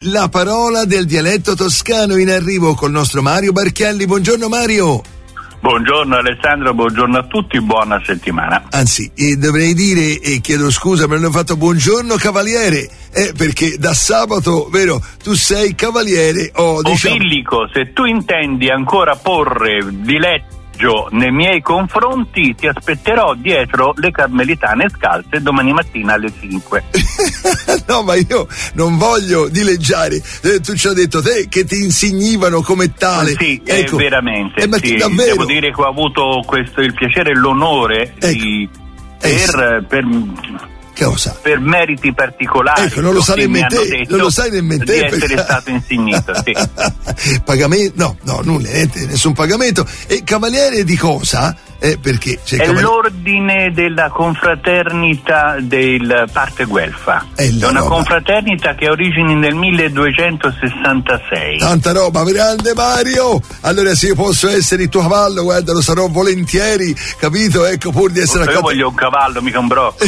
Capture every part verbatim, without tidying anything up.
la parola del dialetto toscano in arrivo col nostro Mario Barchielli. Buongiorno Mario. Buongiorno Alessandro, buongiorno a tutti, buona settimana. Anzi, eh, dovrei dire, e eh, chiedo scusa, me l'hanno fatto buongiorno cavaliere, eh, perché da sabato, vero, tu sei cavaliere o diciamo... Obillico, se tu intendi ancora porre diletto nei miei confronti, ti aspetterò dietro le Carmelitane scalze domani mattina alle cinque. No, ma io non voglio dileggiare. Eh, tu ci hai detto te che ti insignivano come tale. Sì, ecco. eh, veramente. Eh, ma sì, davvero? Devo dire che ho avuto questo il piacere e l'onore ecco. di eh, per, sì. per Cosa? per meriti particolari. Ecco, non lo sai nemmeno te, non lo sai nemmeno te di essere perché... stato insignito, sì. Pagamento? No, no, nulla, niente, nessun pagamento. E cavaliere di cosa? Eh, perché c'è è cavaliere... l'ordine della confraternita del parte guelfa. È, è una roba. confraternita che ha origini nel milleduecentosessantasei. Tanta roba, grande Mario! Allora se io posso essere il tuo cavallo, guarda, lo sarò volentieri, capito? Ecco, pur di essere... Io accanto... voglio un cavallo, mica un brocco.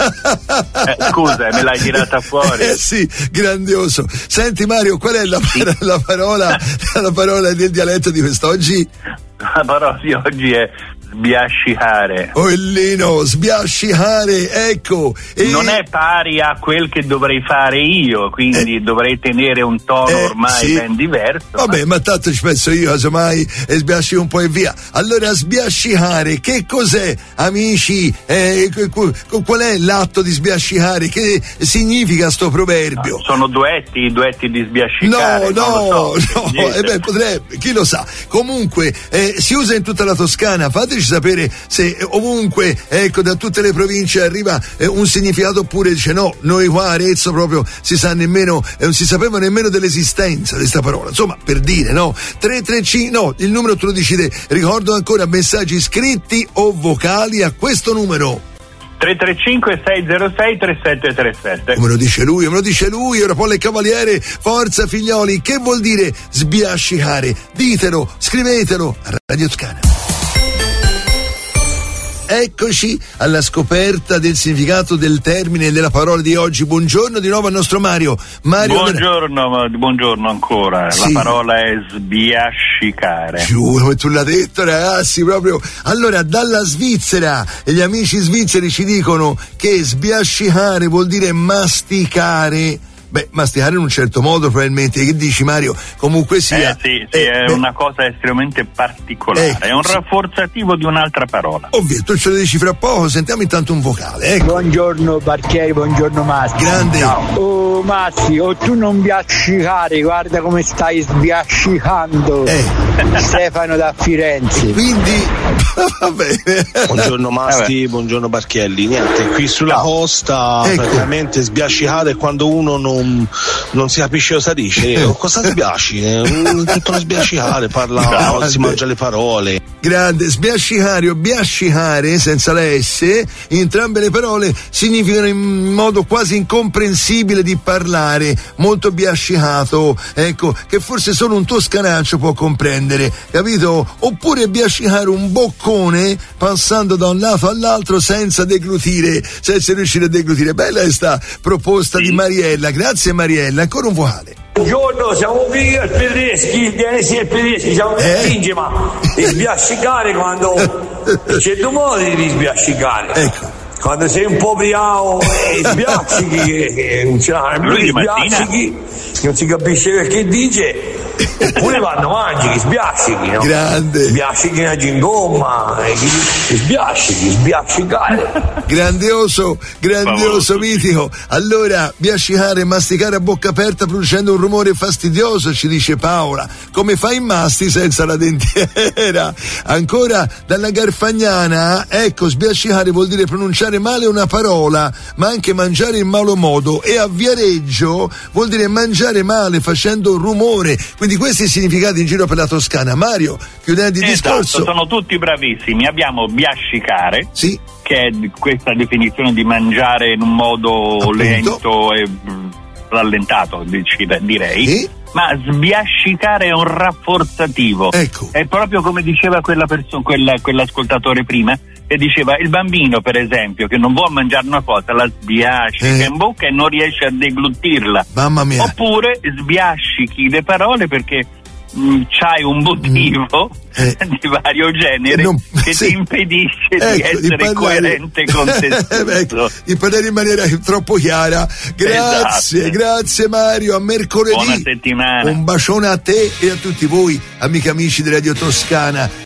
eh, scusa, me l'hai tirata fuori. Eh sì, grandioso. Senti Mario, qual è la, sì. la parola la parola del dialetto di quest'oggi? La parola di oggi è sbiascicare. Ollino, sbiascicare, ecco. E... non è pari a quel che dovrei fare io, quindi eh, dovrei tenere un tono eh, sì. ormai ben diverso. Vabbè, ma... ma tanto ci penso io, casomai, e sbiascico un po' e via. Allora, sbiascicare, che cos'è, amici? Eh, qual è l'atto di sbiascicare? Che significa sto proverbio? No, sono duetti, duetti di sbiascicare. No, no, so, no, eh beh, potrebbe, chi lo sa. Comunque, eh, si usa in tutta la Toscana, fateci sapere se ovunque, ecco, da tutte le province arriva eh, un significato, oppure dice no, noi qua a Arezzo proprio si sa nemmeno, eh, non si sapeva nemmeno dell'esistenza di questa parola, insomma, per dire, no? tre tre cinque, no, il numero te lo decide, ricordo ancora, messaggi scritti o vocali a questo numero. tre tre cinque sei zero sei tre sette tre sette. Me lo dice lui, me lo dice lui, ora poi il cavaliere, forza figlioli, che vuol dire sbiascicare? Ditelo, scrivetelo a Radio Toscana. Eccoci alla scoperta del significato del termine e della parola di oggi. Buongiorno di nuovo al nostro Mario. Mario buongiorno, buongiorno ancora. Sì. La parola è sbiascicare. Giuro, tu l'hai detto, ragazzi, proprio. Allora, dalla Svizzera, e gli amici svizzeri ci dicono che sbiascicare vuol dire masticare. Beh, masticare in un certo modo probabilmente, che dici Mario? Comunque sia... Eh sì, sì, eh, è beh, una cosa estremamente particolare, ecco, è un sì. rafforzativo di un'altra parola. Ovvio, tu ce lo dici fra poco, sentiamo intanto un vocale, ecco. Buongiorno Barchieri, buongiorno Massi. Grande. Ciao. Oh Massi, o tu non biascicare, guarda come stai sbiascicando. Eh. Stefano da Firenze. Quindi, va bene. Buongiorno Masti, buongiorno Barchielli. Niente, qui sulla costa, ecco, praticamente sbiascicare è quando uno non non si capisce cosa dice, oh, cosa sbiasci? Tutto lo sbiascicare, parla, grande, si mangia le parole. Grande, sbiascicare o biascicare senza la S, entrambe le parole significano in modo quasi incomprensibile di parlare, molto biascicato, ecco, che forse solo un toscanaccio può comprendere, capito? Oppure biascicare un boccone passando da un lato all'altro senza deglutire, senza riuscire a deglutire. Bella questa proposta di Mariella, grazie Mariella, ancora un vocale. Buongiorno, siamo qui al Pedreschi, viene sì al Pedreschi, siamo eh? in Finge, ma di sbiascicare quando c'è due modi di sbiascicare. Ecco. Quando sei un po' briao e sbiascichi, che non c'è lui sbiascichi, non si capisce perché dice, oppure quando mangi, che sbiascichi, no? Grande. Sbiascichi una gingomma, che sbiascichi, sbiascicare. Grandioso, grandioso, mitico. Allora, biascicare, masticare a bocca aperta producendo un rumore fastidioso, ci dice Paola. Come fai in masti senza la dentiera? Ancora dalla Garfagnana, ecco, sbiascicare vuol dire pronunciare male una parola, ma anche mangiare in malo modo, e a Viareggio vuol dire mangiare male facendo un rumore. Quindi questi i significati in giro per la Toscana. Mario, chiudendo il esatto, discorso. Sono tutti bravissimi. Abbiamo biascicare, sì, che è questa definizione di mangiare in un modo appunto lento e rallentato, direi. Sì. Ma sbiascicare è un rafforzativo. Ecco. È proprio come diceva quella persona, quella, quell'ascoltatore prima, e diceva il bambino per esempio che non vuole mangiare una cosa la sbiascica eh. in bocca e non riesce a deglutirla. Mamma mia. Oppure sbiascichi le parole perché mh, c'hai un motivo eh. di vario genere non, che sì. ti impedisce ecco, di essere di coerente con te stesso. ecco, di parlare in maniera troppo chiara. Grazie, esatto. grazie Mario, a mercoledì. Buona settimana. Un bacione a te e a tutti voi, amiche e amici di Radio Toscana.